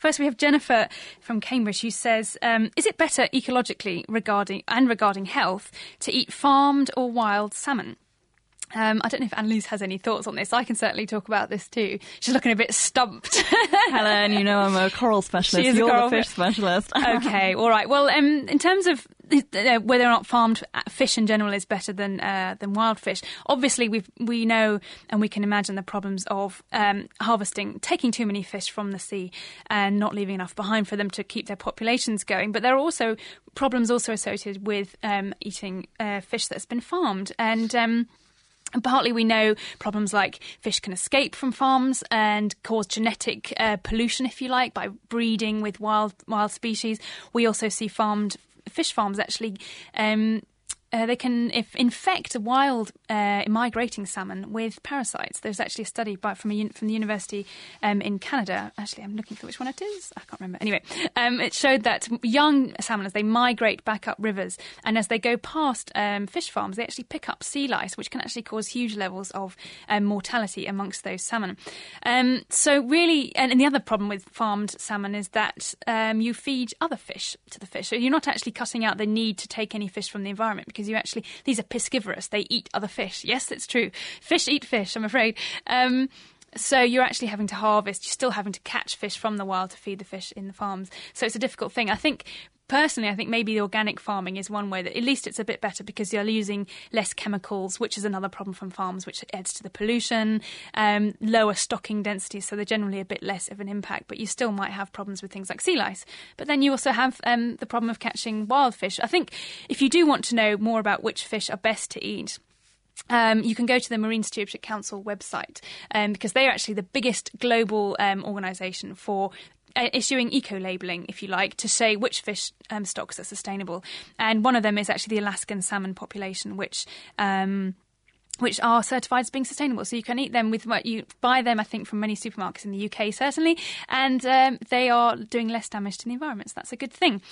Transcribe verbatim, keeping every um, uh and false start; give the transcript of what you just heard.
First, we have Jennifer from Cambridge who says, um, is it better ecologically regarding and regarding health to eat farmed or wild salmon? Um, I don't know if Annalise has any thoughts on this. I can certainly talk about this too. She's looking a bit stumped. Helen, you know I'm a coral specialist. She is You're a coral the fish specialist. Okay, all right. Well, um, in terms of uh, whether or not farmed fish in general is better than uh, than wild fish, obviously we we know and we can imagine the problems of um, harvesting, taking too many fish from the sea and not leaving enough behind for them to keep their populations going. But there are also problems also associated with um, eating uh, fish that's been farmed. And um And partly we know problems like fish can escape from farms and cause genetic uh, pollution, if you like, by breeding with wild wild species. We also see farmed fish farms actually um, uh, they can if infect wild uh, migrating salmon with parasites. There's actually a study by from a, from the university um, in Canada. Actually, I'm looking for which one it is. I can't remember. Anyway, um, it showed that young salmon, as they migrate back up rivers and as they go past um, fish farms, they actually pick up sea lice, which can actually cause huge levels of um, mortality amongst those salmon. Um, so really, and, and the other problem with farmed salmon is that um, you feed other fish to the fish. So you're not actually cutting out the need to take any fish from the environment, because you actually, these are piscivorous. They eat other fish. Yes, it's true. Fish eat fish, I'm afraid. Um, so you're actually having to harvest. You're still having to catch fish from the wild to feed the fish in the farms. So it's a difficult thing. I think, personally, I think maybe the organic farming is one way that at least it's a bit better, because you're using less chemicals, which is another problem from farms, which adds to the pollution, um, lower stocking densities, so they're generally a bit less of an impact, but you still might have problems with things like sea lice. But then you also have um, the problem of catching wild fish. I think if you do want to know more about which fish are best to eat, Um, you can go to the Marine Stewardship Council website, um, because they are actually the biggest global um, organisation for uh, issuing eco-labelling, if you like, to say which fish um, stocks are sustainable. And one of them is actually the Alaskan salmon population, which... Um, which are certified as being sustainable. So you can eat them with what you buy them, I think, from many supermarkets in the U K, certainly, and um, they are doing less damage to the environment. So that's a good thing.